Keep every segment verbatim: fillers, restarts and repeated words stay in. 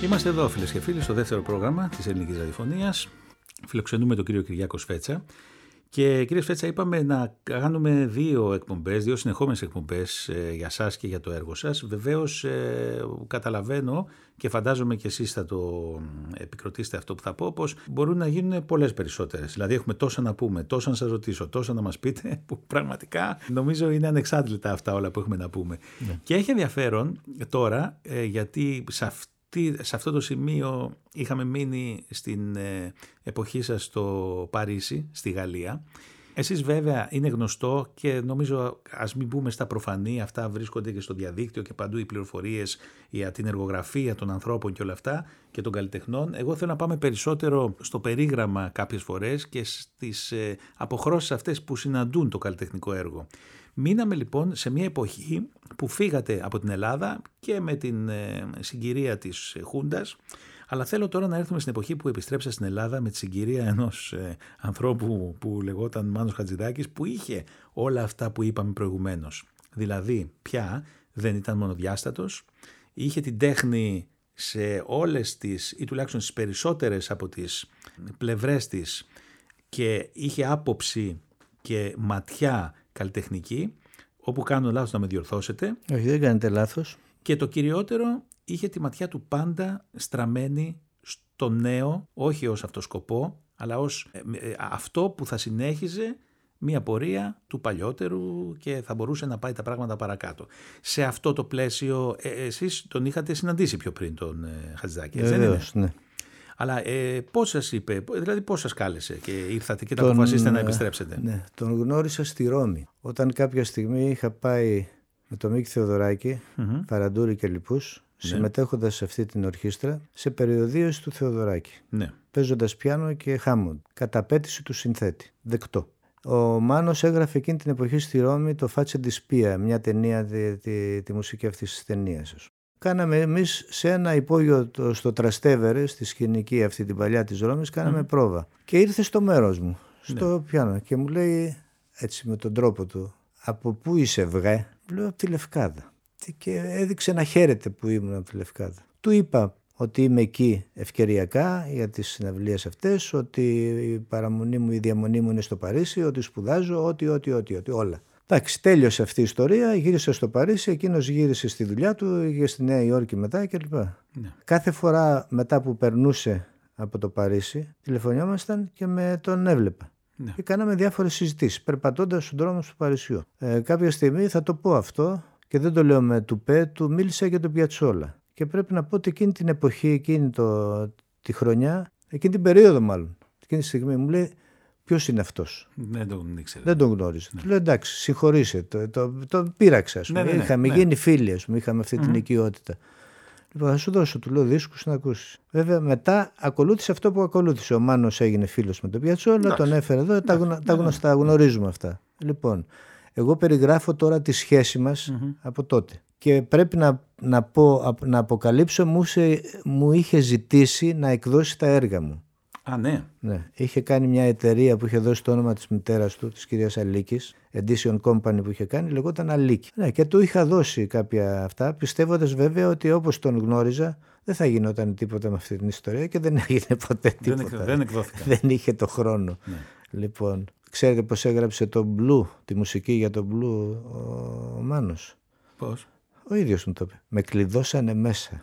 Είμαστε εδώ, φίλες και φίλοι, στο δεύτερο πρόγραμμα της Ελληνικής Ραδιοφωνίας. Φιλοξενούμε τον κύριο Κυριάκο Σφέτσα. Και κύριε Σφέτσα, είπαμε να κάνουμε δύο εκπομπές, δύο συνεχόμενες εκπομπές ε, για σας και για το έργο σας. Βεβαίως ε, καταλαβαίνω και φαντάζομαι και εσείς θα το επικροτήσετε αυτό που θα πω, πως μπορούν να γίνουν πολλές περισσότερες. Δηλαδή έχουμε τόσα να πούμε, τόσα να σας ρωτήσω, τόσα να μας πείτε, που πραγματικά νομίζω είναι ανεξάντλητα αυτά όλα που έχουμε να πούμε. Ναι. Και έχει ενδιαφέρον τώρα, ε, γιατί σε αυτή σε αυτό το σημείο είχαμε μείνει στην εποχή σας στο Παρίσι, στη Γαλλία. Εσείς βέβαια είναι γνωστό και νομίζω, ας μην μπούμε στα προφανή, αυτά βρίσκονται και στο διαδίκτυο και παντού οι πληροφορίες για την εργογραφία των ανθρώπων και όλα αυτά και των καλλιτεχνών. Εγώ θέλω να πάμε περισσότερο στο περίγραμμα κάποιες φορές και στις αποχρώσεις αυτές που συναντούν το καλλιτεχνικό έργο. Μείναμε λοιπόν σε μια εποχή που φύγατε από την Ελλάδα και με την ε, συγκυρία της Χούντας, αλλά θέλω τώρα να έρθουμε στην εποχή που επιστρέψατε στην Ελλάδα με τη συγκυρία ενός ε, ανθρώπου που λεγόταν Μάνος Χατζηδάκης, που είχε όλα αυτά που είπαμε προηγουμένως. Δηλαδή πια δεν ήταν μονοδιάστατος, είχε την τέχνη σε όλες τις ή τουλάχιστον στις περισσότερες από τις πλευρές της και είχε άποψη και ματιά καλλιτεχνική, όπου κάνω λάθος να με διορθώσετε. Όχι, δεν κάνετε λάθος. Και το κυριότερο, είχε τη ματιά του πάντα στραμμένη στο νέο, όχι ως αυτό σκοπό, αλλά ως ε, ε, αυτό που θα συνέχιζε μια πορεία του παλιότερου και θα μπορούσε να πάει τα πράγματα παρακάτω. Σε αυτό το πλαίσιο, ε, εσείς τον είχατε συναντήσει πιο πριν τον ε, Χατζηδάκη, έτσι δεν είναι? Ναι. Αλλά ε, πώς σας είπε, δηλαδή πώς σας κάλεσε και ήρθατε και τα αποφασίσετε να επιστρέψετε? Ναι, τον γνώρισα στη Ρώμη. Όταν κάποια στιγμή είχα πάει με τον Μίκη Θεοδωράκη, mm-hmm. Φαραντούρη και λοιπούς, ναι. συμμετέχοντας σε αυτή την ορχήστρα, σε περιοδίωση του Θεοδωράκη. Ναι. Παίζοντας πιάνο και Χάμοντ. Κατά απέτηση του συνθέτη. Δεκτό. Ο Μάνος έγραφε εκείνη την εποχή στη Ρώμη το Φάτσε ντι Σπία, μια ταινία, τη, τη, τη μουσική αυτής της ταινίας. Κάναμε εμείς σε ένα υπόγειο στο Τραστέβερε, στη σκηνική αυτή την παλιά της Ρώμης, κάναμε mm. πρόβα. Και ήρθε στο μέρος μου, στο ναι. πιάνο και μου λέει έτσι με τον τρόπο του, από πού είσαι βγέ? Λέω από τη Λευκάδα. Και έδειξε να χαίρεται που ήμουν από τη Λευκάδα. Του είπα ότι είμαι εκεί ευκαιριακά για τις συναυλίες αυτές, ότι η παραμονή μου, η διαμονή μου είναι στο Παρίσι, ότι σπουδάζω, ότι, ότι, ότι, ότι όλα. Εντάξει, τέλειωσε αυτή η ιστορία, γύρισε στο Παρίσι, εκείνος γύρισε στη δουλειά του, πήγε στη Νέα Υόρκη μετά κλπ. Ναι. Κάθε φορά μετά που περνούσε από το Παρίσι, τηλεφωνιόμασταν και με τον έβλεπα. Ναι. Και κάναμε διάφορες συζητήσεις, περπατώντας στον δρόμο του Παρισιού. Ε, κάποια στιγμή θα το πω αυτό και δεν το λέω με τουπέ, του μίλησα για τον Πιατσόλα. Και πρέπει να πω ότι εκείνη την εποχή, εκείνη το, τη χρονιά, εκείνη την περίοδο μάλλον, εκείνη τη στιγμή μου λέει, ποιος είναι αυτός? Δεν τον ήξερα. Δεν τον γνώριζε. Ναι. Του λέω εντάξει, συγχωρήσε, το, το, το πείραξα. Ας πούμε. Ναι, ναι, είχαμε ναι. γίνει φίλοι, ας πούμε, είχαμε αυτή mm-hmm. την οικειότητα. Λοιπόν, θα σου δώσω, του λέω, δίσκους να ακούσεις. Βέβαια, μετά ακολούθησε αυτό που ακολούθησε. Ο Μάνος έγινε φίλος με τον Πιατσόλα, τον έφερε εδώ, τα, γνω, τα γνωστά, γνωρίζουμε αυτά. Λοιπόν, εγώ περιγράφω τώρα τη σχέση μας mm-hmm. από τότε. Και πρέπει να, να, πω, να αποκαλύψω, μου, σε, μου είχε ζητήσει να εκδώσει τα έργα μου. Α, ναι. ναι. Είχε κάνει μια εταιρεία που είχε δώσει το όνομα της μητέρας του, της κυρίας Αλίκης, Edition Company που είχε κάνει, λεγόταν Αλίκη. Ναι, και του είχα δώσει κάποια αυτά, πιστεύοντας βέβαια ότι όπως τον γνώριζα δεν θα γινόταν τίποτα με αυτή την ιστορία και δεν έγινε ποτέ τίποτα. Δεν, δεν εκδόθηκαν. Δεν είχε το χρόνο. Ναι. Λοιπόν, ξέρετε πώς έγραψε το Blue, τη μουσική για το Blue ο, ο Μάνος? Πώς? Ο ίδιος μου το είπε. Με κλειδώσανε μέσα.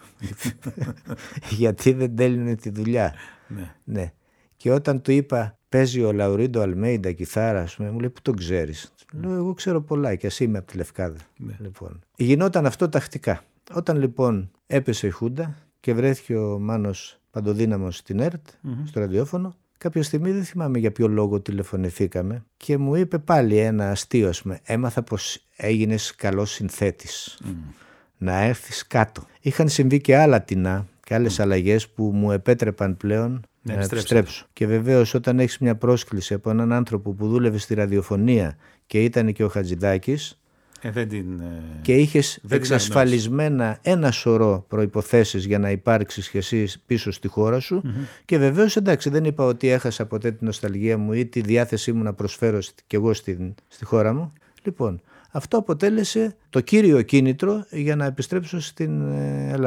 Γιατί δεν τέλειωνε τη δουλειά. Ναι. ναι. Και όταν του είπα, παίζει ο Λαουρίντο Αλμέιντα κιθάρα, μου λέει, πού τον ξέρεις? Mm. Λέω, εγώ ξέρω πολλά και εσύ είμαι από τη Λευκάδα. Ναι. Λοιπόν. Γινόταν αυτό τακτικά. Όταν λοιπόν έπεσε η Χούντα και βρέθηκε ο Μάνος παντοδύναμος στην ΕΡΤ, mm-hmm. στο ραδιόφωνο, κάποια στιγμή δεν θυμάμαι για ποιο λόγο τηλεφωνηθήκαμε και μου είπε πάλι ένα αστείο, ας πούμε, έμαθα πως έγινες καλός συνθέτης. Mm. Να έρθεις κάτω. Είχαν συμβεί και άλλα τεινά και άλλες mm. αλλαγές που μου επέτρεπαν πλέον να, να επιστρέψω. Και βεβαίως όταν έχεις μια πρόσκληση από έναν άνθρωπο που δούλευε στη ραδιοφωνία και ήταν και ο Χατζηδάκης ε, δεν την, ε, και είχες δεν εξασφαλισμένα ένα σωρό προϋποθέσεις για να υπάρξεις και εσύ πίσω στη χώρα σου mm-hmm. και βεβαίως εντάξει δεν είπα ότι έχασα ποτέ την νοσταλγία μου ή τη διάθεσή μου να προσφέρω κι εγώ στη, στη χώρα μου. Λοιπόν, αυτό αποτέλεσε το κύριο κίνητρο για να επιστρέψω στην Ελλάδα.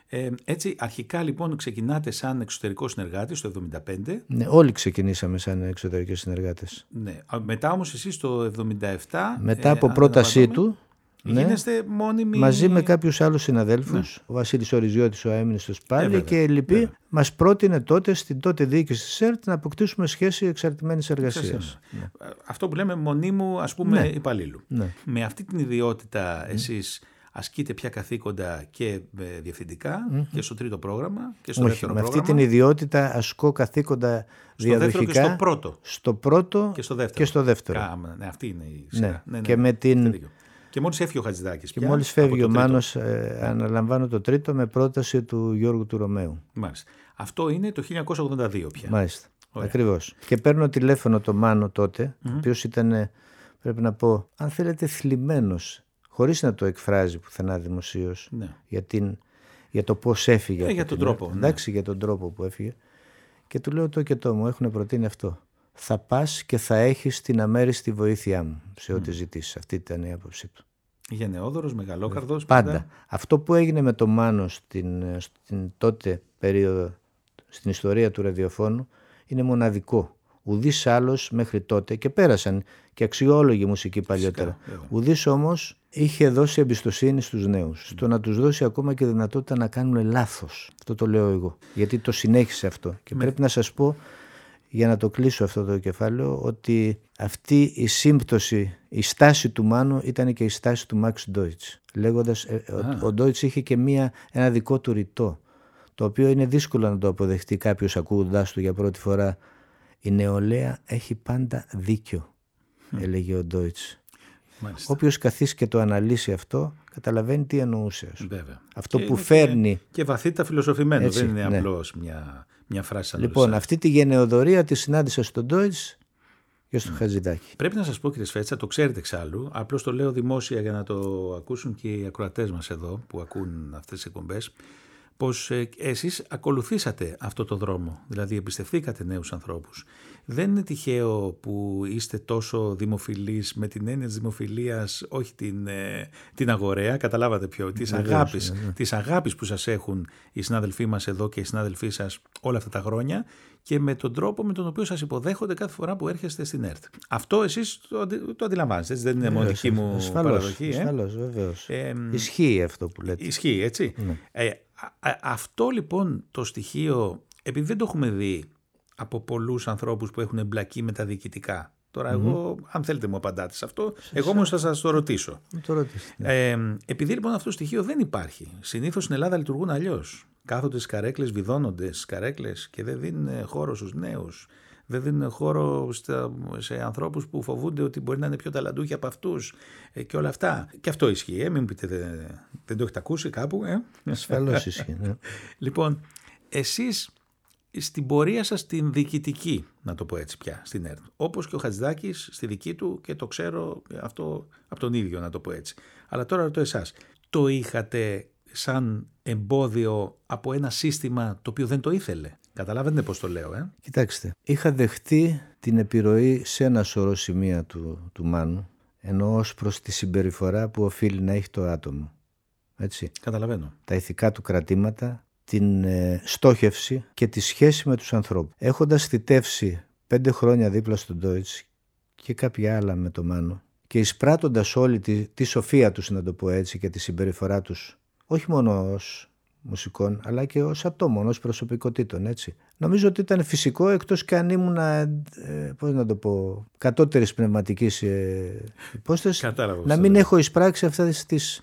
Ε, έτσι, αρχικά λοιπόν ξεκινάτε σαν εξωτερικό συνεργάτη το εβδομήντα πέντε. Ναι, όλοι ξεκινήσαμε σαν εξωτερικοί συνεργάτες. Ναι. Μετά όμως εσείς το εβδομήντα επτά. Μετά από ε, πρότασή του. Γίνεστε ναι, μόνιμοι. Μαζί με κάποιους άλλους συναδέλφους. Ναι. Ο Βασίλης Οριζιώτης, ο Αέμνηστος πάλι ε, και λοιποί, μας πρότεινε τότε στην τότε διοίκηση της ΕΡΤ να αποκτήσουμε σχέση εξαρτημένης εργασίας. Ναι. Αυτό που λέμε μονίμου, ας πούμε, ναι. υπαλλήλου. Ναι. Με αυτή την ιδιότητα εσείς ασκείτε πια καθήκοντα και διευθυντικά mm-hmm. και στο τρίτο πρόγραμμα και στο Όχι, δεύτερο με πρόγραμμα. αυτή την ιδιότητα ασκώ καθήκοντα στο διαδοχικά. Και στο πρώτο. Στο πρώτο και στο δεύτερο. Και στο δεύτερο. Ά, ναι, αυτή είναι η σειρά. Ναι. Ναι, ναι, και, με την... και μόλις έφυγε ο Χατζηδάκης. Και μόλις φεύγει ο Μάνος, ε, αναλαμβάνω το τρίτο με πρόταση του Γιώργου του Ρωμαίου. Μάλιστα. Αυτό είναι το χίλια εννιακόσια ογδόντα δύο πια. Μάλιστα. Ακριβώς. Και παίρνω τηλέφωνο το Μάνο τότε, mm-hmm. ο οποίος ήταν, πρέπει να πω, αν θέλετε, θλιμμένος. Χωρίς να το εκφράζει πουθενά δημοσίως, ναι. για, την, για το πώς έφυγε. Ε, για τον τρόπο. Ναι. Εντάξει, για τον τρόπο που έφυγε. Και του λέω το και το μου, έχουν προτείνει αυτό. Θα πας και θα έχεις την αμέριστη βοήθειά μου σε ό,τι mm. ζητήσεις. Αυτή ήταν η άποψή του. Γενναιόδωρος, μεγαλόκαρδος. Πάντα. πάντα. Αυτό που έγινε με το Μάνο στην, στην τότε περίοδο, στην ιστορία του ραδιοφώνου, είναι μοναδικό. Ουδής άλλος μέχρι τότε, και πέρασαν και αξιόλογη μουσική παλιότερα. Φυσικά, ουδής όμως είχε δώσει εμπιστοσύνη στους νέους, mm. στο να τους δώσει ακόμα και δυνατότητα να κάνουν λάθος. Αυτό το λέω εγώ, γιατί το συνέχισε αυτό. Και mm. πρέπει να σας πω, για να το κλείσω αυτό το κεφάλαιο, ότι αυτή η σύμπτωση, η στάση του Μάνου ήταν και η στάση του Μαξ Ντόιτς. Λέγοντας, ah. ο, ο Ντόιτς είχε και μία, ένα δικό του ρητό, το οποίο είναι δύσκολο να το αποδεχτεί κάποιος ακούγοντάς του για πρώτη φορά. Η νεολαία έχει πάντα δίκιο, mm. έλεγε ο Ντόιτς. Όποιος καθίσει και το αναλύσει αυτό, καταλαβαίνει τι εννοούσε. Βέβαια. Αυτό και που φέρνει. Και, και βαθύτατα φιλοσοφημένο, έτσι, δεν είναι ναι. απλώς μια, μια φράση σαν Λοιπόν, όλες. αυτή τη γενεοδορία τη συνάντησα στον Ντόιτς και στο mm. Χατζηδάκη. Πρέπει να σας πω, κύριε Σφέτσα, το ξέρετε εξάλλου, απλώς το λέω δημόσια για να το ακούσουν και οι ακροατές μας εδώ που ακούν αυτές τις εκπομπές, πως ε, εσείς ακολουθήσατε αυτό το δρόμο, δηλαδή εμπιστευθήκατε νέους ανθρώπους. Δεν είναι τυχαίο που είστε τόσο δημοφιλείς με την έννοια της δημοφιλίας, όχι την, ε, την αγοραία, καταλάβατε ποιο, της αγάπης, ναι, ναι. της αγάπης που σας έχουν οι συνάδελφοί μας εδώ και οι συνάδελφοί σας όλα αυτά τα χρόνια και με τον τρόπο με τον οποίο σας υποδέχονται κάθε φορά που έρχεστε στην ΕΡΤ. Αυτό εσείς το, το αντιλαμβάνεστε, έτσι, δεν είναι μόνο δική μου ασφαλώς, παραδοχή. Ασφαλώς, βεβαίως. Ε, ισχύει αυτό που λέτε. Ισχύει, έτσι. Ναι. Ε, α, α, αυτό λοιπόν το στοιχείο, επειδή δεν το έχουμε δει από πολλούς ανθρώπους που έχουν εμπλακεί με τα διοικητικά. Τώρα mm-hmm. εγώ, αν θέλετε μου απαντάτε σε αυτό, σε εγώ όμως θα σας το ρωτήσω. Το ναι. ε, επειδή λοιπόν αυτό το στοιχείο δεν υπάρχει, συνήθως στην Ελλάδα λειτουργούν αλλιώς. Κάθονται στις καρέκλες, βιδώνονται στις καρέκλες και δεν δίνουν χώρο στους νέους. Δεν δίνουν χώρο στα, σε ανθρώπους που φοβούνται ότι μπορεί να είναι πιο ταλαντούχοι από αυτούς ε, και όλα αυτά. Και αυτό ισχύει, ε, μην πείτε δεν, δεν το έχετε ακούσει κάπου. Ε. Ασφαλώς ισχύει. Ναι. Λοιπόν, εσείς στην πορεία σας την διοικητική, να το πω έτσι πια, στην ΕΡΤ, όπως και ο Χατζηδάκης στη δική του, και το ξέρω αυτό από τον ίδιο, να το πω έτσι. Αλλά τώρα ρωτώ εσάς, το είχατε σαν εμπόδιο από ένα σύστημα το οποίο δεν το ήθελε? Καταλάβετε πώς το λέω, ε? Κοιτάξτε, είχα δεχτεί την επιρροή σε ένα σωρό σημεία του, του Μάνου, ενώ ως προς τη συμπεριφορά που οφείλει να έχει το άτομο. Έτσι. Καταλαβαίνω. Τα ηθικά του κρατήματα, την ε, στόχευση και τη σχέση με τους ανθρώπους. Έχοντας θητεύσει πέντε χρόνια δίπλα στον Ντόιτς και κάποια άλλα με το Μάνο και εισπράττοντας όλη τη, τη σοφία τους, να το πω έτσι, και τη συμπεριφορά τους, όχι μόνο ως μουσικών, αλλά και ως ατόμων, ως προσωπικότητων, έτσι. Νομίζω ότι ήταν φυσικό, εκτός και αν ήμουν, ε, πώς να το πω, κατώτερης πνευματικής ε, υπόστασης, να μην έχω εισπράξει αυτές τις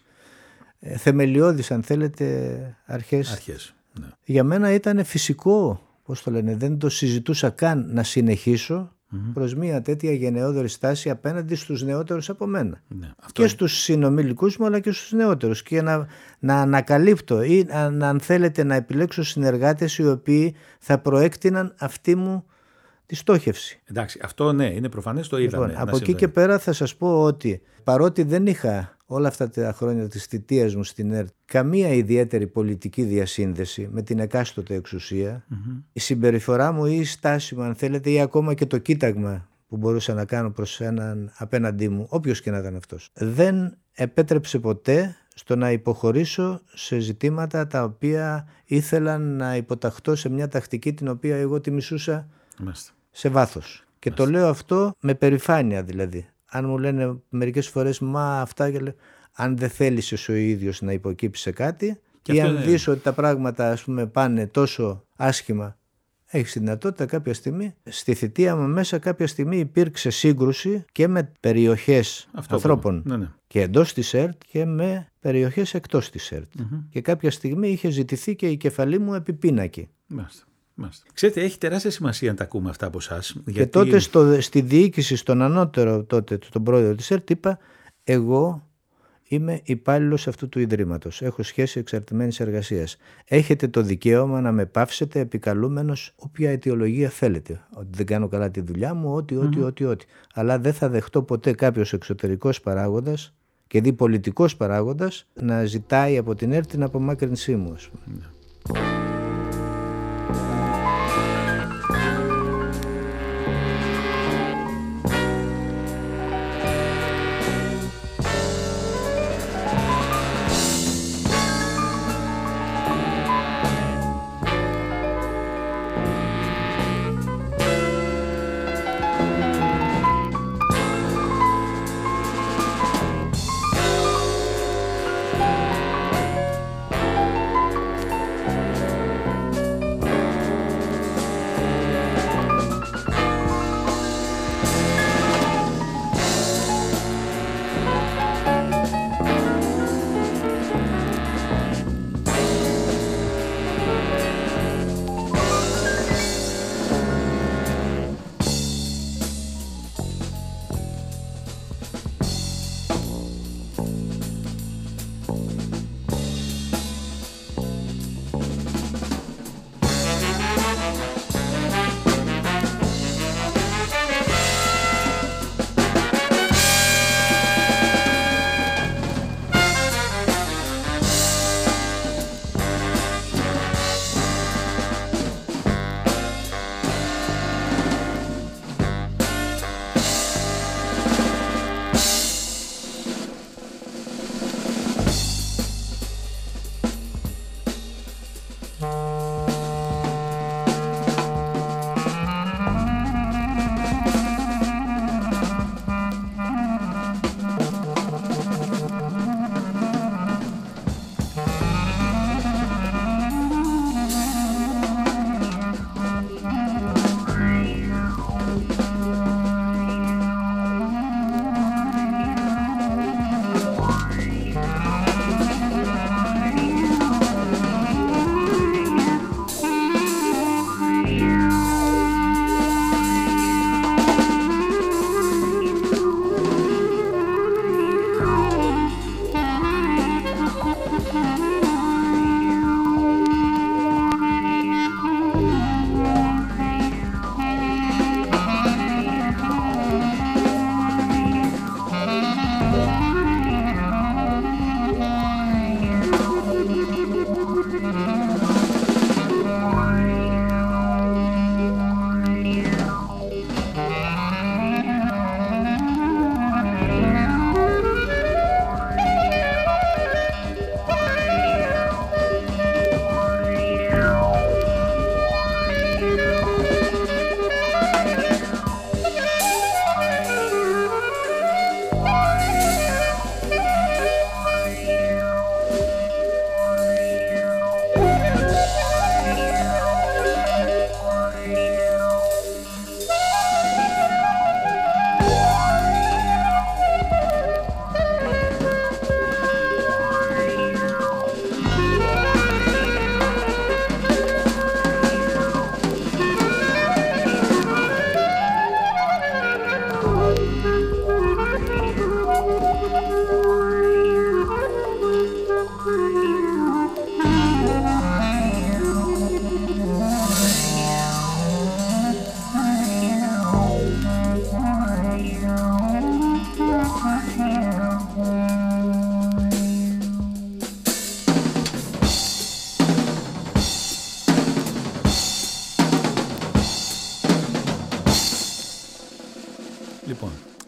ε, θεμελιώδεις, αν θέλετε, αρχές. Αρχές, ναι. Για μένα ήταν φυσικό, πώς το λένε, δεν το συζητούσα καν να συνεχίσω mm-hmm. προς μια τέτοια γενναιόδορη στάση απέναντι στους νεότερους από μένα. Ναι, και είναι... στους συνομιλικούς μου, αλλά και στους νεότερους. Και να, να ανακαλύπτω ή να, αν θέλετε να επιλέξω συνεργάτες οι οποίοι θα προέκτηναν αυτή μου τη στόχευση. Εντάξει, αυτό ναι, είναι προφανές, το είδαμε. Λοιπόν, από εκεί και πέρα θα σας πω ότι παρότι δεν είχα όλα αυτά τα χρόνια της θητείας μου στην ΕΡΤ καμία ιδιαίτερη πολιτική διασύνδεση με την εκάστοτε εξουσία, mm-hmm. η συμπεριφορά μου ή η στάση μου, αν θέλετε, ή ακόμα και το κοίταγμα που μπορούσα να κάνω προς έναν απέναντί μου, όποιος και να ήταν αυτός, δεν επέτρεψε ποτέ στο να υποχωρήσω σε ζητήματα τα οποία ήθελα να υποταχθώ σε μια τακτική την οποία εγώ τη μισούσα Μάλιστα. σε βάθος. Και Μάλιστα. το λέω αυτό με περηφάνεια δηλαδή. Αν μου λένε μερικές φορές μα αυτά, και λέω, αν δεν θέλεις εσύ ο ίδιος να υποκύψεις σε κάτι και ή αν είναι... δεις ότι τα πράγματα ας πούμε πάνε τόσο άσχημα, έχεις τη δυνατότητα κάποια στιγμή, στη θητεία μου μέσα κάποια στιγμή υπήρξε σύγκρουση και με περιοχές αυτό ανθρώπων ναι, ναι. και εντός της ΕΡΤ και με περιοχές εκτός της ΕΡΤ. Mm-hmm. Και κάποια στιγμή είχε ζητηθεί και η κεφαλή μου επί πίνακη. Μάλιστα. Μάλιστα. Ξέρετε, έχει τεράστια σημασία να τα ακούμε αυτά από εσάς. Και γιατί... τότε στο, στη διοίκηση, στον ανώτερο τότε, τον πρόεδρο της ΕΡΤ, είπα εγώ είμαι υπάλληλος αυτού του Ιδρύματος. Έχω σχέση εξαρτημένης εργασίας. Έχετε το δικαίωμα να με πάυσετε επικαλούμενος όποια αιτιολογία θέλετε. Ότι δεν κάνω καλά τη δουλειά μου, ό,τι, ό,τι, mm-hmm. ό,τι, ό,τι. Αλλά δεν θα δεχτώ ποτέ κάποιος εξωτερικός παράγοντας και δι πολιτικός παράγοντας να ζητάει από την ΕΡΤ την απομάκρυνσή μου. Ας πούμε. Mm-hmm.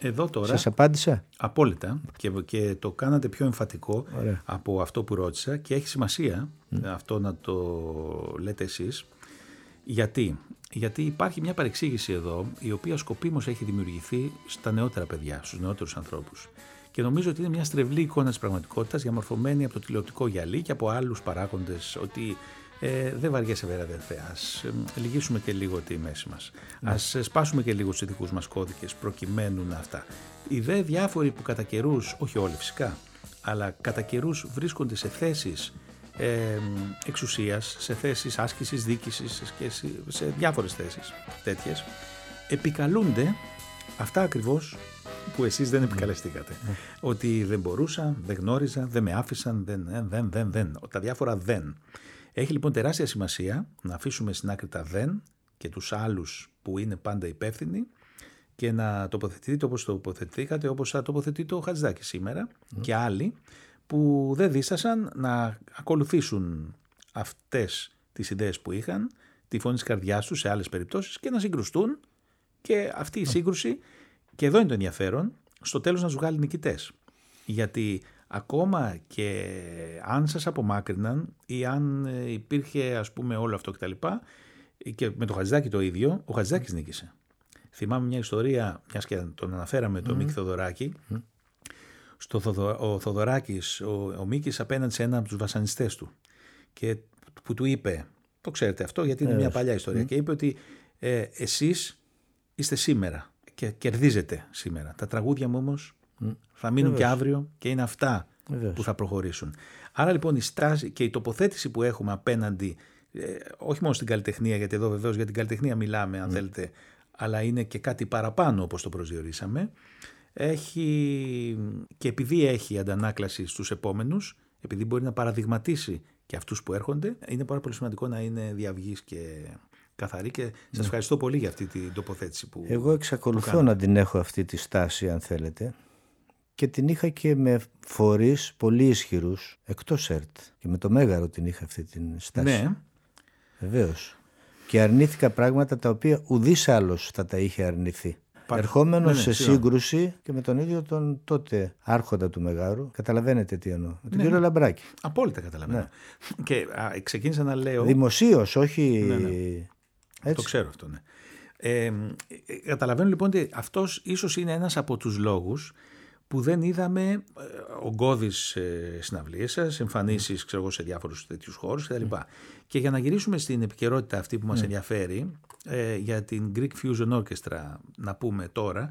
Εδώ τώρα. Σας απάντησα. Απόλυτα. Και, και το κάνατε πιο εμφατικό. Ωραία. Από αυτό που ρώτησα και έχει σημασία mm. αυτό να το λέτε εσείς. Γιατί? Γιατί υπάρχει μια παρεξήγηση εδώ, η οποία σκοπίμως έχει δημιουργηθεί στα νεότερα παιδιά, στους νεότερους ανθρώπους. Και νομίζω ότι είναι μια στρεβλή εικόνα της πραγματικότητας, διαμορφωμένη από το τηλεοπτικό γυαλί και από άλλους παράγοντες, ότι ε, δεν βαριέσαι βέβαια αδερφέ, ας ε, λυγίσουμε και λίγο τη μέση μας. Mm. Ας σπάσουμε και λίγο τους ηθικούς μας κώδικες προκειμένου να αυτά. Οι δε διάφοροι που κατά καιρούς, όχι όλοι φυσικά, αλλά κατά καιρούς βρίσκονται σε θέσεις ε, εξουσίας, σε θέσεις άσκησης, διοίκησης και σε, σε διάφορες θέσεις τέτοιες, επικαλούνται αυτά ακριβώς που εσείς δεν επικαλεστήκατε. Mm. Ότι δεν μπορούσα, δεν γνώριζα, δεν με άφησαν, δεν, δεν, δεν, δεν. Τα διάφορα δεν. Έχει λοιπόν τεράστια σημασία να αφήσουμε στην άκρη τα δεν και τους άλλους που είναι πάντα υπεύθυνοι και να τοποθετηθείτε όπως τοποθετηθήκατε, όπως θα τοποθετείτε ο Χατζηδάκης σήμερα mm. και άλλοι που δεν δίστασαν να ακολουθήσουν αυτές τις ιδέες που είχαν, τη φωνή της καρδιάς τους σε άλλες περιπτώσεις και να συγκρουστούν και αυτή η σύγκρουση, και εδώ είναι το ενδιαφέρον, στο τέλος να τους βγάλει νικητές. Γιατί ακόμα και αν σας απομάκρυναν ή αν υπήρχε ας πούμε όλο αυτό κτλ. Και με το Χατζηδάκη το ίδιο, ο Χατζηδάκης νίκησε. Θυμάμαι μια ιστορία, μιας και τον αναφέραμε, τον mm. Μίκη Θοδωράκη. Mm. Στο Θοδω, ο Θοδωράκης, ο, ο Μίκης απέναντι σε έναν από τους βασανιστές του και που του είπε, το ξέρετε αυτό γιατί είναι ε, μια παλιά ιστορία, mm. και είπε ότι ε, εσείς είστε σήμερα και κερδίζετε σήμερα. Τα τραγούδια μου όμως mm. θα μείνουν Βεβαίως. Και αύριο και είναι αυτά Βεβαίως. Που θα προχωρήσουν. Άρα λοιπόν η στάση και η τοποθέτηση που έχουμε απέναντι, ε, όχι μόνο στην καλλιτεχνία, γιατί εδώ βεβαίως για την καλλιτεχνία μιλάμε αν mm. θέλετε, αλλά είναι και κάτι παραπάνω όπως το προσδιορίσαμε, έχει, και επειδή έχει αντανάκλαση στους επόμενους, επειδή μπορεί να παραδειγματίσει και αυτούς που έρχονται, είναι πάρα πολύ σημαντικό να είναι διαυγής και καθαρή και σας ναι. ευχαριστώ πολύ για αυτή την τοποθέτηση που Εγώ εξακολουθώ που να την έχω αυτή τη στάση αν θέλετε και την είχα και με φορείς πολύ ισχυρούς εκτός ΕΡΤ και με το Μέγαρο την είχα αυτή την στάση. Ναι. Βεβαίως. Και αρνήθηκα πράγματα τα οποία ουδής άλλος θα τα είχε αρνηθεί. Ερχόμενος ναι, ναι, σε σύγκρουση σίγουρα. Και με τον ίδιο τον τότε άρχοντα του Μεγάρου, καταλαβαίνετε τι εννοώ, με τον ναι, κύριο Λαμπράκη. Απόλυτα καταλαβαίνω. Ναι. Και α, ξεκίνησα να λέω... Δημοσίως, όχι... Ναι, ναι. Έτσι. Το ξέρω αυτό, ναι. Ε, καταλαβαίνω λοιπόν ότι αυτός ίσως είναι ένας από τους λόγους που δεν είδαμε ε, ογκώδεις ε, συναυλίες σας, εμφανίσεις ξέρω, σε διάφορους τέτοιους χώρους κτλ. Mm. Και για να γυρίσουμε στην επικαιρότητα αυτή που μας mm. ενδιαφέρει, ε, για την Greek Fusion Orchestra να πούμε τώρα,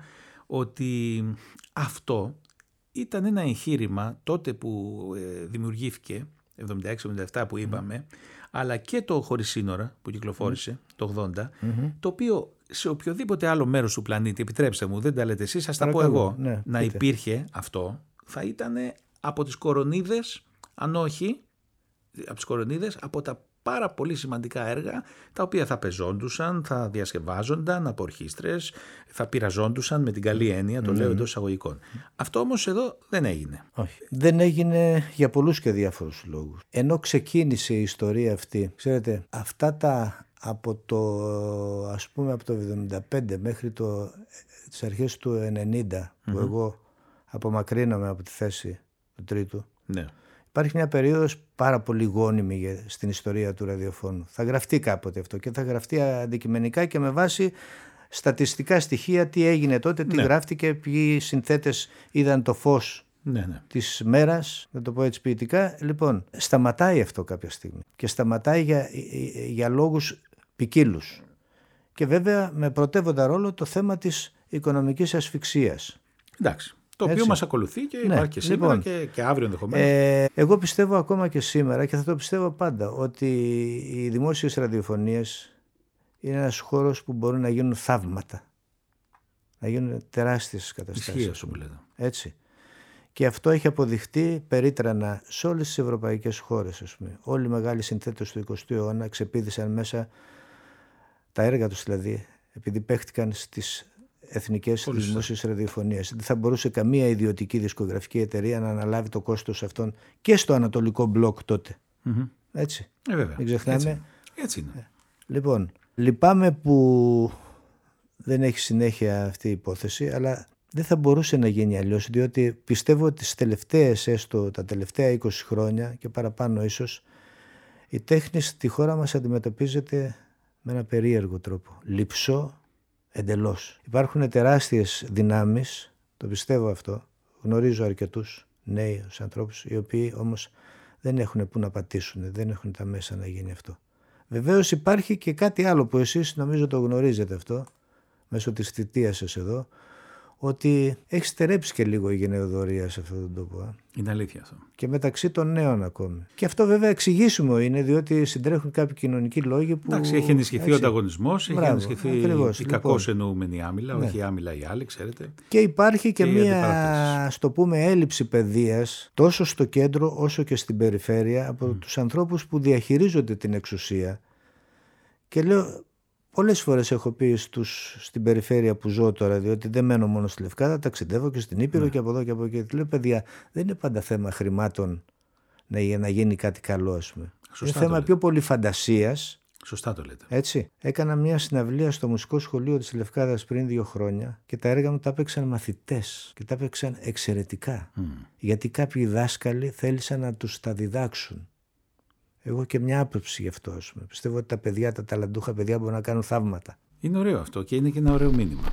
ότι αυτό ήταν ένα εγχείρημα τότε που ε, δημιουργήθηκε, εβδομήντα έξι εβδομήντα επτά που είπαμε, mm. αλλά και το Χωρίς Σύνορα που κυκλοφόρησε mm. το ογδόντα, mm-hmm. το οποίο σε οποιοδήποτε άλλο μέρος του πλανήτη, επιτρέψτε μου, δεν τα λέτε εσείς, σας τα πω εγώ, ναι, να πείτε. Υπήρχε αυτό, θα ήταν από τις κορονίδες, αν όχι, από τις κορονίδες, από τα πάρα πολύ σημαντικά έργα, τα οποία θα πεζόντουσαν, θα διασκευάζονταν από ορχήστρες, θα πειραζόντουσαν με την καλή έννοια, το mm. λέω εντός εισαγωγικών. Mm. Αυτό όμως εδώ δεν έγινε. Όχι. Δεν έγινε για πολλούς και διάφορους λόγους. Ενώ ξεκίνησε η ιστορία αυτή, ξέρετε, αυτά τα... από το, ας πούμε, από το εβδομήντα πέντε μέχρι το, τις αρχές του ενενήντα που mm-hmm. εγώ απομακρύνομαι από τη θέση του τρίτου, ναι. υπάρχει μια περίοδος πάρα πολύ γόνιμη στην ιστορία του ραδιοφώνου. Θα γραφτεί κάποτε αυτό και θα γραφτεί αντικειμενικά και με βάση στατιστικά στοιχεία τι έγινε τότε, τι ναι. γράφτηκε, ποιοι συνθέτες είδαν το φως ναι, ναι. της μέρας, να το πω έτσι ποιητικά. Λοιπόν, σταματάει αυτό κάποια στιγμή και σταματάει για, για λόγους ποικίλους. Και βέβαια με πρωτεύοντα ρόλο το θέμα της οικονομικής ασφυξίας. Εντάξει. Το οποίο μας ακολουθεί και ναι, υπάρχει και σήμερα λοιπόν, και, και αύριο ενδεχομένως. Ε, εγώ πιστεύω ακόμα και σήμερα και θα το πιστεύω πάντα ότι οι δημόσιες ραδιοφωνίες είναι ένας χώρος που μπορούν να γίνουν θαύματα. Να γίνουν τεράστιες καταστάσεις. Ισχύει αυτό που λέτε. Έτσι. Και αυτό έχει αποδειχτεί περίτρανα σε όλες τις ευρωπαϊκές χώρες. Ας πούμε. Όλοι οι μεγάλοι συνθέτες του εικοστού αιώνα ξεπήδησαν μέσα τα έργα τους δηλαδή, επειδή παίχτηκαν στις εθνικές δημόσιες ραδιοφωνίες. Δεν θα μπορούσε καμία ιδιωτική δισκογραφική εταιρεία να αναλάβει το κόστος αυτών και στο Ανατολικό Μπλοκ τότε. Mm-hmm. Έτσι. Ε, βέβαια. Μην ξεχνάμε. Έτσι, Έτσι είναι. Λοιπόν, λυπάμαι που δεν έχει συνέχεια αυτή η υπόθεση, αλλά δεν θα μπορούσε να γίνει αλλιώς, διότι πιστεύω ότι τις τελευταίες, έστω τα τελευταία είκοσι χρόνια και παραπάνω ίσως, η τέχνη στη χώρα μας αντιμετωπίζεται με ένα περίεργο τρόπο. Λειψό εντελώς. Υπάρχουν τεράστιες δυνάμεις, το πιστεύω αυτό. Γνωρίζω αρκετούς νέους ανθρώπους, οι οποίοι όμως δεν έχουν που να πατήσουν, δεν έχουν τα μέσα να γίνει αυτό. Βεβαίως υπάρχει και κάτι άλλο που εσείς νομίζω το γνωρίζετε αυτό, μέσω της θητείας σας εδώ, ότι έχει στερέψει και λίγο η γενεοδορία σε αυτόν τον τόπο. Α. Είναι αλήθεια αυτό. Και μεταξύ των νέων ακόμη. Και αυτό βέβαια εξηγήσιμο είναι, διότι συντρέχουν κάποιοι κοινωνικοί λόγοι που. Εντάξει, έχει ενισχυθεί έτσι. Ο ανταγωνισμός, έχει ενισχυθεί ακριβώς, η κακώς λοιπόν. εννοούμενη άμυλα, ναι. όχι η άμυλα η άλλη, ξέρετε. Και υπάρχει και, και μία, ας το πούμε, έλλειψη παιδείας τόσο στο κέντρο όσο και στην περιφέρεια από mm. τους ανθρώπους που διαχειρίζονται την εξουσία. Και λέω. Πολλές φορές έχω πει στους, στην περιφέρεια που ζω τώρα, διότι δεν μένω μόνο στη Λευκάδα, ταξιδεύω και στην Ήπειρο ναι. και από εδώ και από εκεί. Λέω, παιδιά, δεν είναι πάντα θέμα χρημάτων να, για να γίνει κάτι καλό, ας πούμε. Σωστά είναι θέμα πιο πολύ φαντασίας. Σωστά το λέτε. Έτσι. Έκανα μια συναυλία στο Μουσικό Σχολείο της Λευκάδας πριν δύο χρόνια και τα έργα μου τα έπαιξαν μαθητές και τα έπαιξαν εξαιρετικά. Mm. Γιατί κάποιοι δάσκαλοι θέλησαν να τους τα διδάξουν. Εγώ και μια άποψη γι' αυτό. Πιστεύω ότι τα παιδιά, τα ταλαντούχα παιδιά μπορούν να κάνουν θαύματα. Είναι ωραίο αυτό και είναι και ένα ωραίο μήνυμα.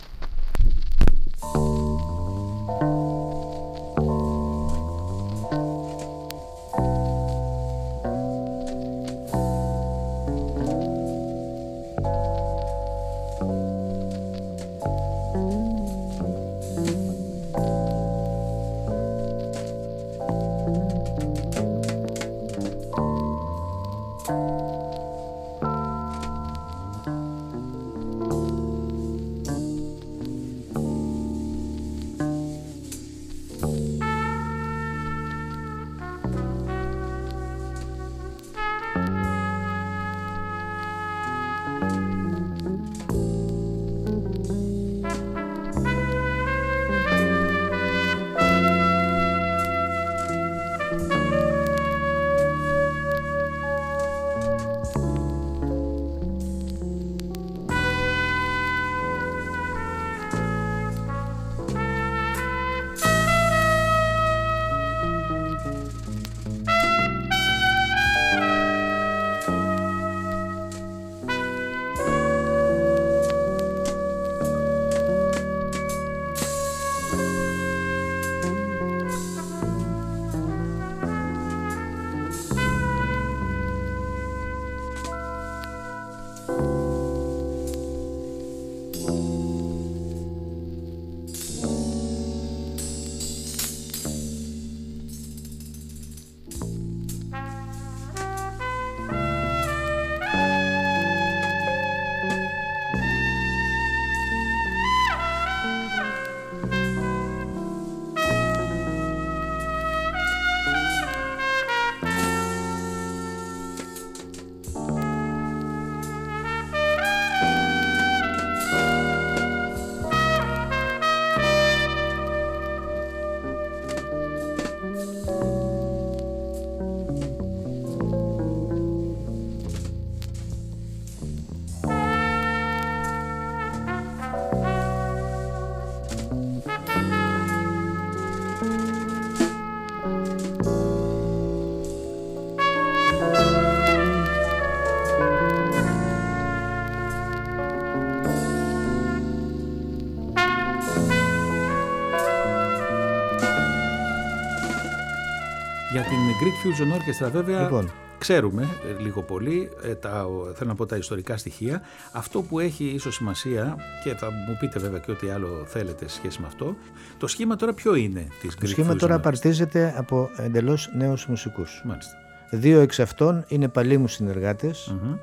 Για την Greek Fusion Orchestra βέβαια λοιπόν. ξέρουμε λίγο πολύ, ε, τα, θέλω να πω τα ιστορικά στοιχεία. Αυτό που έχει ίσως σημασία, και θα μου πείτε βέβαια και ό,τι άλλο θέλετε σε σχέση με αυτό, το σχήμα τώρα ποιο είναι της Greek Fusion Orchestra? Το σχήμα τώρα απαρτίζεται από εντελώς νέους μουσικούς. Μάλιστα. Δύο εξ αυτών είναι παλιοί μου συνεργάτες. Mm-hmm.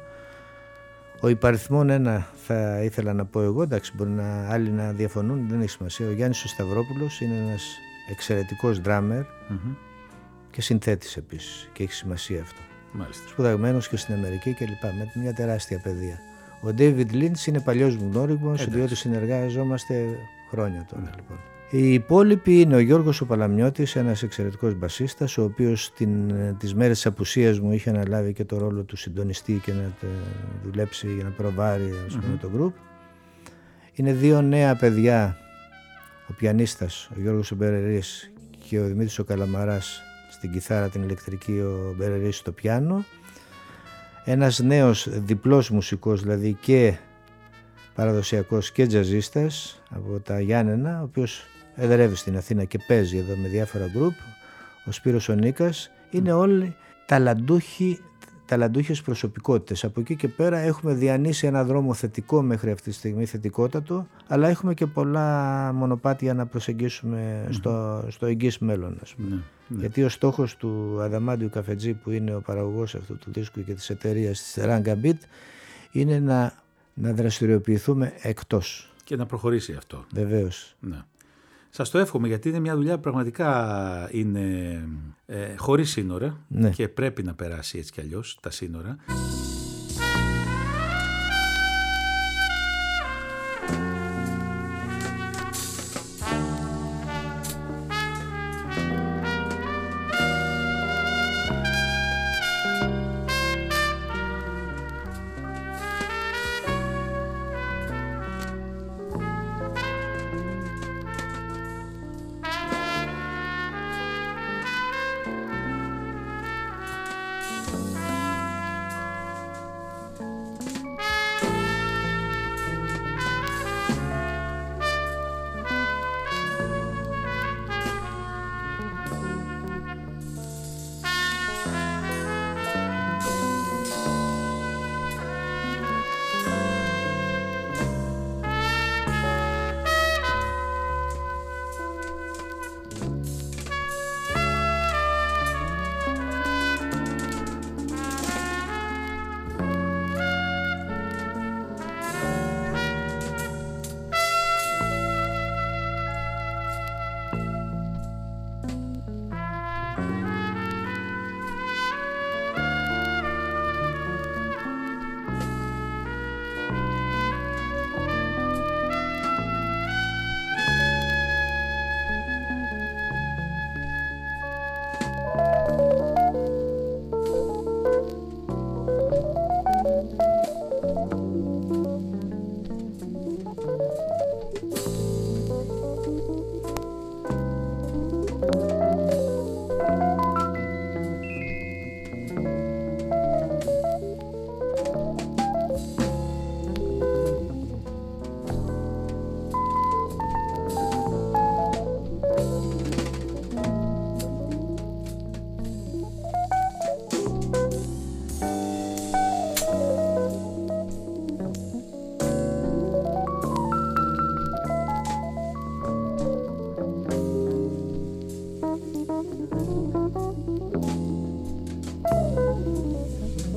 Ο υπαριθμόν ένα θα ήθελα να πω εγώ, εντάξει μπορεί να, άλλοι να διαφωνούν, δεν έχει σημασία. Ο Γιάννης ο Σταυρόπουλος είναι ένας εξαιρετικός ντράμερ mm-hmm. και συνθέτης επίσης και έχει σημασία αυτό. Μάλιστα. Σπουδαγμένος και στην Αμερική και λοιπά, με μια τεράστια παιδεία. Ο David Lynch είναι παλιός μου γνώριμος, διότι συνεργάζομαστε χρόνια τώρα mm. λοιπόν. Οι υπόλοιποι είναι ο Γιώργος ο Παλαμιώτης, ένας εξαιρετικός μπασίστας, ο οποίος την, τις μέρες της απουσίας μου είχε αναλάβει και το ρόλο του συντονιστή και να δουλέψει για να προβάρει mm-hmm. με το group. Είναι δύο νέα παιδιά, ο πιανίστας ο Γιώργος ο Μπερερής και ο Δημήτρης ο Καλαμαράς στην κιθάρα την ηλεκτρική, ο Μπερερής στο πιάνο. Ένας νέος διπλός μουσικός, δηλαδή και παραδοσιακός και τζαζίστας από τα Γιάννενα, ο οποίος εδρεύει στην Αθήνα και παίζει εδώ με διάφορα γκρουπ, ο Σπύρος ο Νίκας. Είναι όλοι ταλαντούχοι, ταλαντούχες προσωπικότητες. Από εκεί και πέρα έχουμε διανύσει ένα δρόμο θετικό μέχρι αυτή τη στιγμή, θετικότατο, αλλά έχουμε και πολλά μονοπάτια να προσεγγίσουμε mm-hmm. στο, στο εγγύς μέλλον, ας πούμε. Mm-hmm. Γιατί ο στόχος του Αδαμάντιου Καφετζή, που είναι ο παραγωγός αυτού του δίσκου και της εταιρείας της Ranga Beat, είναι να, να δραστηριοποιηθούμε εκτός. Και να προχωρήσει αυτό. Βεβαίως. Ναι. Σας το εύχομαι, γιατί είναι μια δουλειά που πραγματικά είναι ε, χωρίς σύνορα, ναι. Και πρέπει να περάσει έτσι κι αλλιώς τα σύνορα.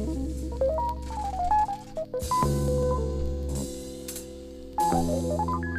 Thank you.